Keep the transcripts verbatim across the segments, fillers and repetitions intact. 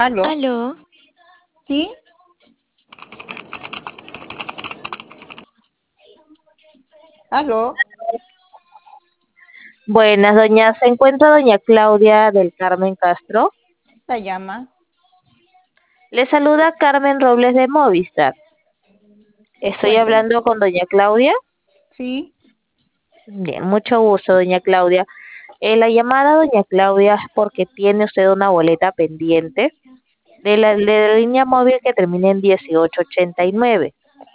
¿Aló? Aló, ¿Sí? ¿Aló? Buenas, doña. ¿Se encuentra doña Claudia del Carmen Castro? ¿La llama? Le saluda Carmen Robles de Movistar. Estoy Cuénteme. hablando con doña Claudia. ¿Sí? Bien, mucho gusto, doña Claudia. Eh, la llamada, doña Claudia, es porque tiene usted una boleta pendiente de la, de la línea móvil que termina en dieciocho ochenta y nueve.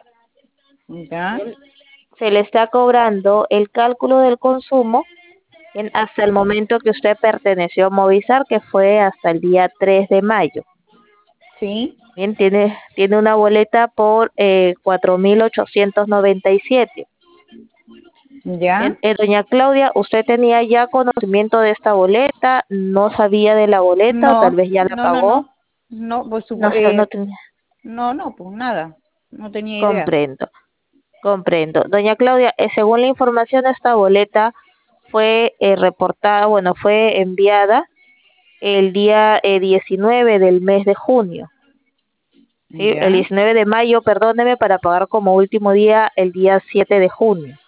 ¿Ya? Bien, se le está cobrando el cálculo del consumo bien, hasta el momento que usted perteneció a Movistar, que fue hasta el día tres de mayo. ¿Sí? Bien, tiene, tiene una boleta por eh, cuatro mil ochocientos noventa y siete. ¿Ya? Bien, eh, doña Claudia, ¿usted tenía ya conocimiento de esta boleta? ¿No sabía de la boleta o tal No, vez ya la no, no, pagó? no. No, pues supo, No, sa- no eh, tenía. no, no, pues nada. No tenía idea. Comprendo, comprendo. Doña Claudia, eh, según la información, esta boleta fue eh, reportada, bueno, fue enviada el día eh, diecinueve del mes de junio. Sí, el ¿Ya? diecinueve de mayo, perdóneme, para pagar como último día el día siete de junio.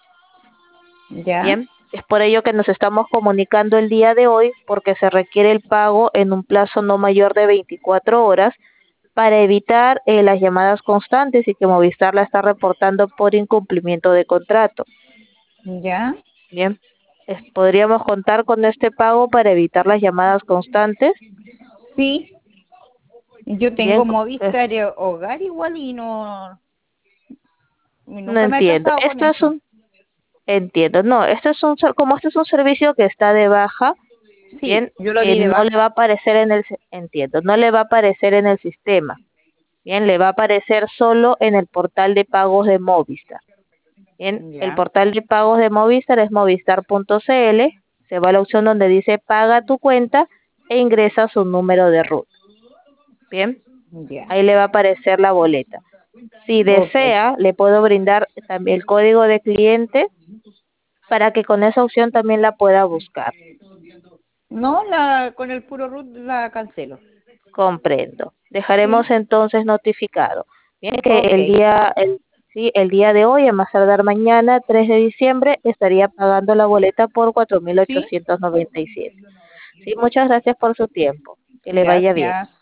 ¿Ya? Bien, es por ello que nos estamos comunicando el día de hoy porque se requiere el pago en un plazo no mayor de veinticuatro horas para evitar eh, las llamadas constantes y que Movistar la está reportando por incumplimiento de contrato. ¿Ya? Bien, es- podríamos contar con este pago para evitar las llamadas constantes. Sí. Yo Bien, tengo co- eh, Movistar eh, Hogar igual y no, y no nunca me he entiendo. alcanzado con Esto es eso. un, entiendo, no, esto es un, ser- como este es un servicio que está de baja. Sí, Bien, yo lo eh, di de no le va a baja. aparecer en el, si- entiendo, no le va a aparecer en el sistema. Bien, le va a aparecer solo en el portal de pagos de Movistar. Bien, el ¿Ya? portal de pagos de Movistar es movistar punto cl. Se va a la opción donde dice paga tu cuenta e ingresa su número de ruta. Bien, ¿Ya? ahí le va a aparecer la boleta. Si Ok. desea, le puedo brindar también el código de cliente para que con esa opción también la pueda buscar. No, la, con el puro root la cancelo. Comprendo. Dejaremos ¿Sí? entonces notificado. Bien, que Ok. el día, el, sí, el día de hoy, a más tardar mañana, tres de diciembre, estaría pagando la boleta por cuatro mil ¿Sí? ochocientos noventa y siete. Sí, muchas gracias por su tiempo. Que le vaya bien. Gracias.